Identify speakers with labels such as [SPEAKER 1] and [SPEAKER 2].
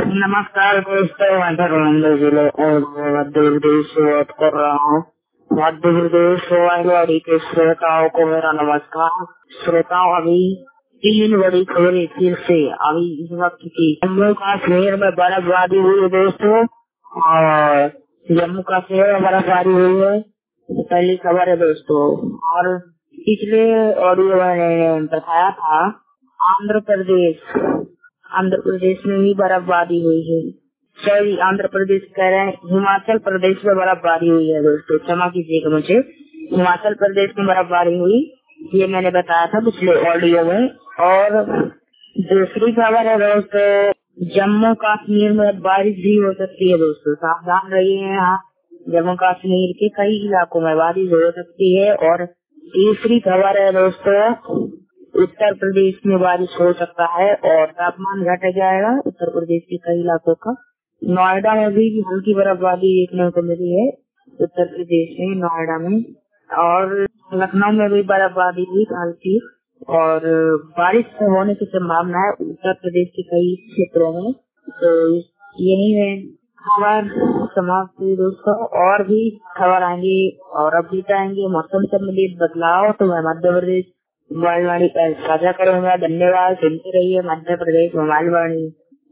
[SPEAKER 1] नमस्कार दोस्तों, मैं धर्मेंद्र जिले और मध्य प्रदेश से बात कर रहा हूँ। मध्य प्रदेश सोहागवाड़ी के श्रोताओं को मेरा नमस्कार। श्रोताओं, अभी 3 बड़ी खबरें फिर से अभी इस वक्त की। जम्मू कश्मीर में बर्फबारी हुई है दोस्तों, और जम्मू कश्मीर में बर्फबारी हुई है, पहली खबर है दोस्तों। और पिछले ऑडियो मैंने बताया था आंध्र प्रदेश में भी बर्फबारी हुई है। सॉरी, आंध्र प्रदेश कह रहे हैं, हिमाचल प्रदेश में बर्फबारी हुई है दोस्तों, क्षमा कीजिएगा मुझे। हिमाचल प्रदेश में बर्फबारी हुई, ये मैंने बताया था पिछले ऑडियो में। और दूसरी खबर है दोस्तों, जम्मू कश्मीर में बारिश भी हो सकती है दोस्तों, सावधान रहिए। यहाँ जम्मू कश्मीर के कई इलाकों में बारिश हो सकती है। और तीसरी खबर है दोस्तों, उत्तर प्रदेश में बारिश हो सकता है और तापमान घट जाएगा उत्तर प्रदेश के कई इलाकों का। नोएडा में भी हल्की बर्फबारी देखने को मिली है उत्तर प्रदेश में, नोएडा में। और लखनऊ में भी बर्फबारी हुई हल्की, और बारिश होने की संभावना है उत्तर प्रदेश के कई क्षेत्रों में। तो यही है खबर समाप्त हुई दोस्तों। और भी खबर आएंगी और अपडेट आएंगे मौसम संबंधित बदलाव, तो मैं मध्य प्रदेश मोबाइल वाणी साझा करूंगा। धन्यवाद, सुनते रहिए मध्य प्रदेश मोबाइल वाणी।